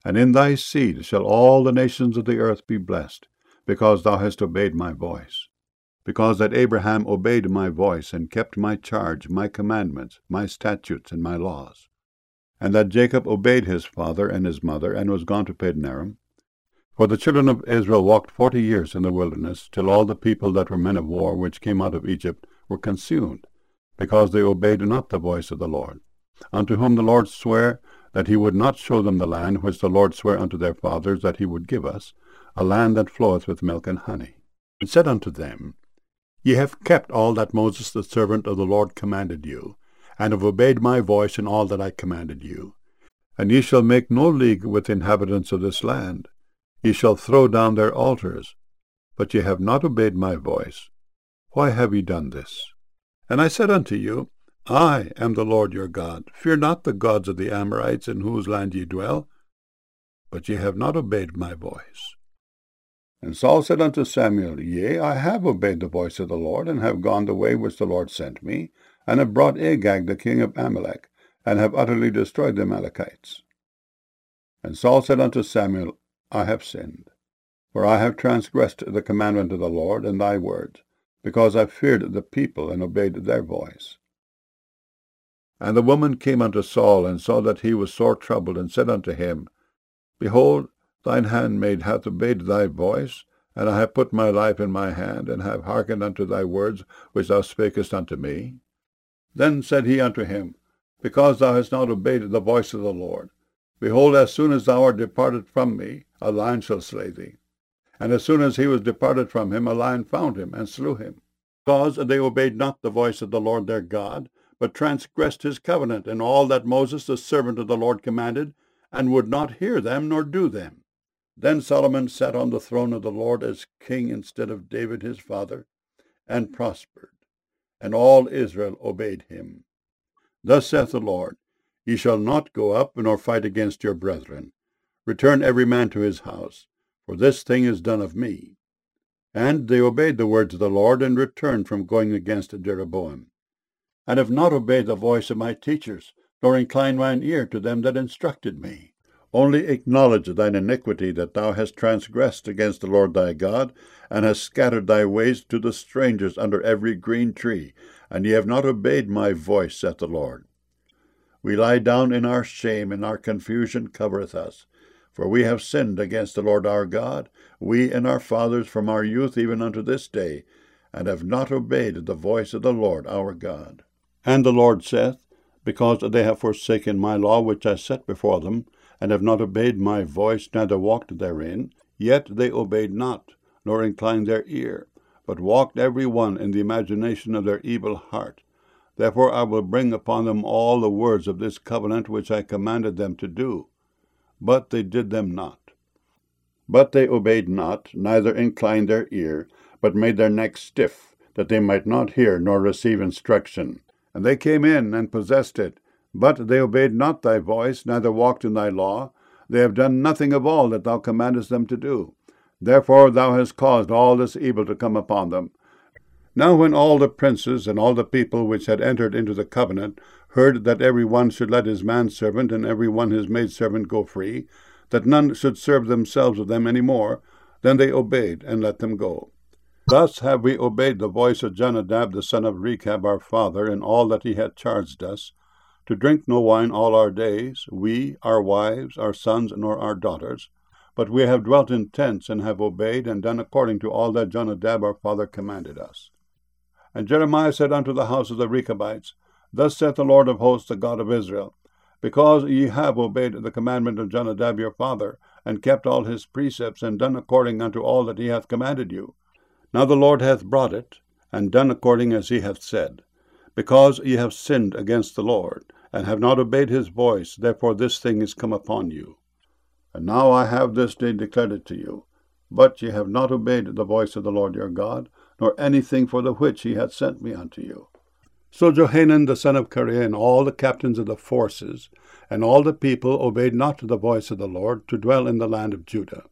And in thy seed shall all the nations of the earth be blessed, because thou hast obeyed my voice. Because that Abraham obeyed my voice, and kept my charge, my commandments, my statutes, and my laws. And that Jacob obeyed his father and his mother, and was gone to Padanaram. For the children of Israel walked 40 years in the wilderness, till all the people that were men of war, which came out of Egypt, were consumed, because they obeyed not the voice of the Lord, unto whom the Lord sware that he would not show them the land which the Lord sware unto their fathers that he would give us, a land that floweth with milk and honey. And said unto them, Ye have kept all that Moses the servant of the Lord commanded you, and have obeyed my voice in all that I commanded you. And ye shall make no league with the inhabitants of this land. Ye shall throw down their altars. But ye have not obeyed my voice. Why have ye done this? And I said unto you, I am the Lord your God. Fear not the gods of the Amorites, in whose land ye dwell. But ye have not obeyed my voice. And Saul said unto Samuel, Yea, I have obeyed the voice of the Lord, and have gone the way which the Lord sent me, and have brought Agag the king of Amalek, and have utterly destroyed the Amalekites. And Saul said unto Samuel, I have sinned, for I have transgressed the commandment of the Lord and thy words, because I feared the people and obeyed their voice. And the woman came unto Saul, and saw that he was sore troubled, and said unto him, Behold, thine handmaid hath obeyed thy voice, and I have put my life in my hand, and have hearkened unto thy words which thou spakest unto me. Then said he unto him, Because thou hast not obeyed the voice of the Lord, behold, as soon as thou art departed from me, a lion shall slay thee. And as soon as he was departed from him, a lion found him, and slew him. Because they obeyed not the voice of the Lord their God, but transgressed his covenant, and all that Moses the servant of the Lord commanded, and would not hear them nor do them. Then Solomon sat on the throne of the Lord as king instead of David his father, and prospered, and all Israel obeyed him. Thus saith the Lord, Ye shall not go up nor fight against your brethren. Return every man to his house, for this thing is done of me. And they obeyed the words of the Lord, and returned from going against Jeroboam, and have not obeyed the voice of my teachers, nor inclined mine ear to them that instructed me. Only acknowledge thine iniquity, that thou hast transgressed against the Lord thy God, and hast scattered thy ways to the strangers under every green tree, and ye have not obeyed my voice, saith the Lord. We lie down in our shame, and our confusion covereth us. For we have sinned against the Lord our God, we and our fathers from our youth even unto this day, and have not obeyed the voice of the Lord our God. And the Lord saith, Because they have forsaken my law which I set before them, and have not obeyed my voice, neither walked therein, yet they obeyed not, nor inclined their ear, but walked every one in the imagination of their evil heart. Therefore I will bring upon them all the words of this covenant which I commanded them to do. But they did them not. But they obeyed not, neither inclined their ear, but made their necks stiff, that they might not hear nor receive instruction. And they came in and possessed it. But they obeyed not thy voice, neither walked in thy law. They have done nothing of all that thou commandest them to do. Therefore thou hast caused all this evil to come upon them. Now when all the princes and all the people which had entered into the covenant heard that every one should let his manservant and every one his maidservant go free, that none should serve themselves with them any more, then they obeyed and let them go. Thus have we obeyed the voice of Jonadab the son of Rechab our father in all that he had charged us, to drink no wine all our days, we, our wives, our sons, nor our daughters. But we have dwelt in tents, and have obeyed and done according to all that Jonadab our father commanded us. And Jeremiah said unto the house of the Rechabites, Thus saith the Lord of hosts, the God of Israel, Because ye have obeyed the commandment of Jonadab your father, and kept all his precepts, and done according unto all that he hath commanded you. Now the Lord hath brought it, and done according as he hath said. Because ye have sinned against the Lord, and have not obeyed his voice, therefore this thing is come upon you. And now I have this day declared it to you. But ye have not obeyed the voice of the Lord your God, nor anything for the which he hath sent me unto you. So Johanan the son of Kareah, and all the captains of the forces, and all the people obeyed not the voice of the Lord, to dwell in the land of Judah.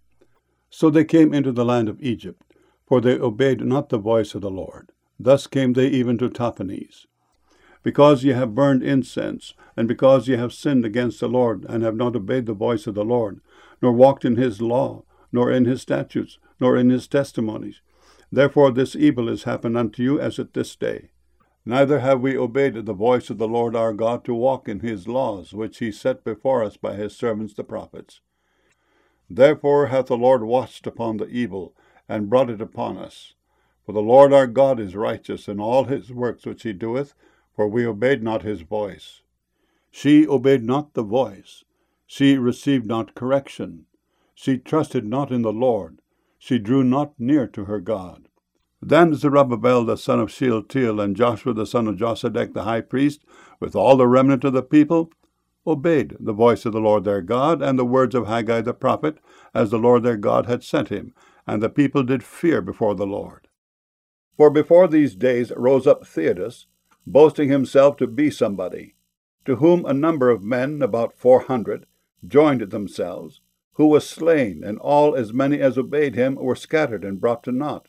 So they came into the land of Egypt, for they obeyed not the voice of the Lord. Thus came they even to Tahpanhes. Because ye have burned incense, and because ye have sinned against the Lord, and have not obeyed the voice of the Lord, nor walked in his law, nor in his statutes, nor in his testimonies. Therefore this evil is happened unto you as at this day. Neither have we obeyed the voice of the Lord our God to walk in his laws, which he set before us by his servants the prophets. Therefore hath the Lord watched upon the evil, and brought it upon us. For the Lord our God is righteous in all his works which he doeth, for we obeyed not his voice. She obeyed not the voice. She received not correction. She trusted not in the Lord. She drew not near to her God. Then Zerubbabel the son of Shealtiel, and Joshua the son of Josedech the high priest, with all the remnant of the people, obeyed the voice of the Lord their God, and the words of Haggai the prophet, as the Lord their God had sent him, and the people did fear before the Lord. For before these days rose up Theudas, boasting himself to be somebody, to whom a number of men, about 400, joined themselves, who was slain, and all as many as obeyed him were scattered and brought to naught.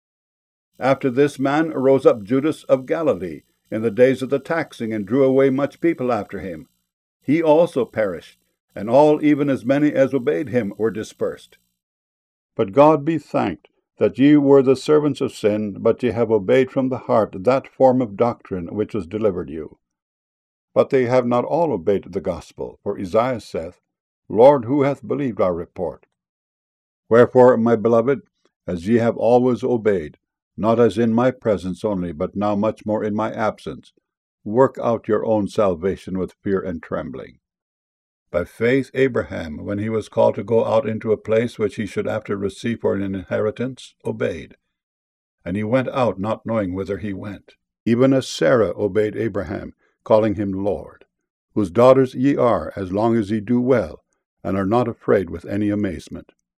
After this man rose up Judas of Galilee in the days of the taxing, and drew away much people after him. He also perished, and all, even as many as obeyed him, were dispersed. But God be thanked, that ye were the servants of sin, but ye have obeyed from the heart that form of doctrine which was delivered you. But they have not all obeyed the gospel, for Isaiah saith, Lord, who hath believed our report? Wherefore, my beloved, as ye have always obeyed, not as in my presence only, but now much more in my absence, work out your own salvation with fear and trembling. By faith Abraham, when he was called to go out into a place which he should after receive for an inheritance, obeyed. And he went out not knowing whither he went. Even as Sarah obeyed Abraham, calling him Lord, whose daughters ye are, as long as ye do well, and are not afraid with any amazement.